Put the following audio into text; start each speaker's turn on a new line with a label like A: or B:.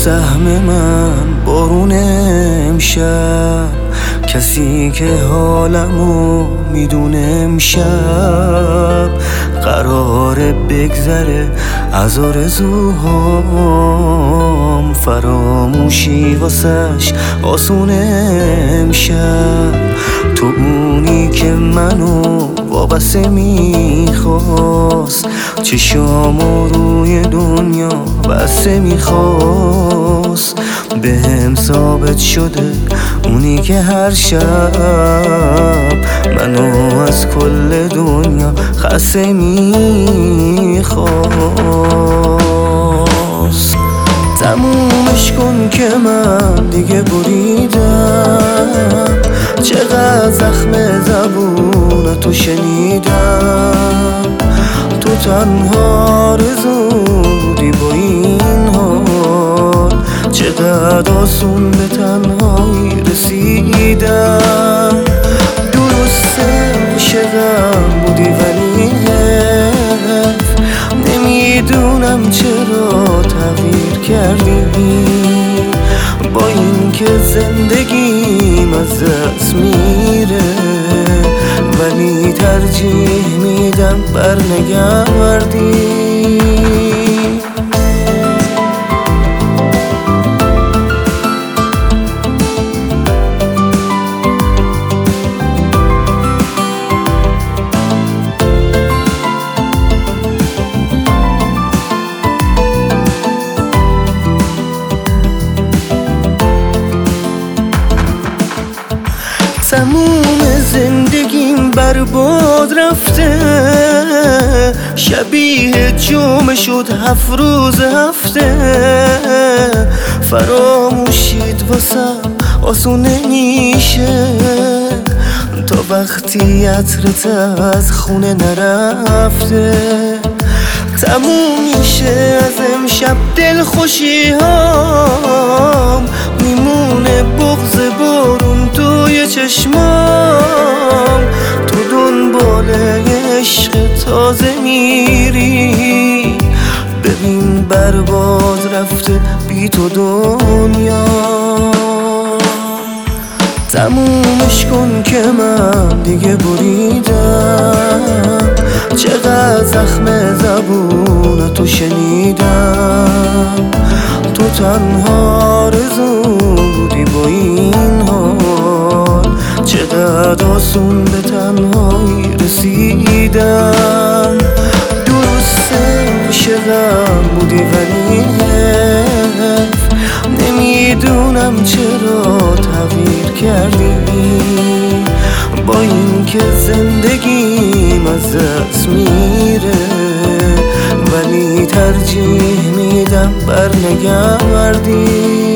A: سهم من بارون امشب، کسی که حالمو میدونه امشب قراره بگذره از آرزوهام، فراموشی واسش آسونه امشب. تو اونی که منو وابسته میخواست، چشامو روی دنیا بسته میخواست، به هم ثابت شده اونی که هر شب منو از کل دنیا خسته میخواست. تمومش کن که من دیگه بریدم، چقدر زخم زبون تو شنیدم. تو تنها آرزو بودی با این حال، چقدر آسون به تنهایی رسیدم. درسته عاشقم بودی ولی نمیدونم چرا تغییر کردی، با این که زندگیم از دست میره ولی ترجیح میدم برنگردی. تموم زندگیم برباد رفته، شبیه جمعه شد 7 روز هفته. فراموشید واسم آسون نمیشه تا وقتی عطرت از خونه نرفته. تموم میشه از امشب دلخوشی هام، میمونه بغض بارون توی چشمام. تو دنبال عشق تازه میری، ببین برباد رفته بی تو دنیا. تمومش کن که من دیگه بریدم، چقدر زخم زبون تو شنیدم. تو تنها آرزو بودی با این حال، چقدر آسون به تنهایی رسیدم. درسته عاشقم بودی ولی نمیدونم چرا تغییر کردی، با این که زندگیم از دست میره ولی ترجیح میدم برنگردی.